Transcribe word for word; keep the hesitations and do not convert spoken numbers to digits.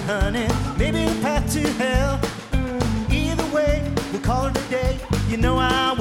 honey, maybe a path to hell. Either way, we'll call it a day. You know I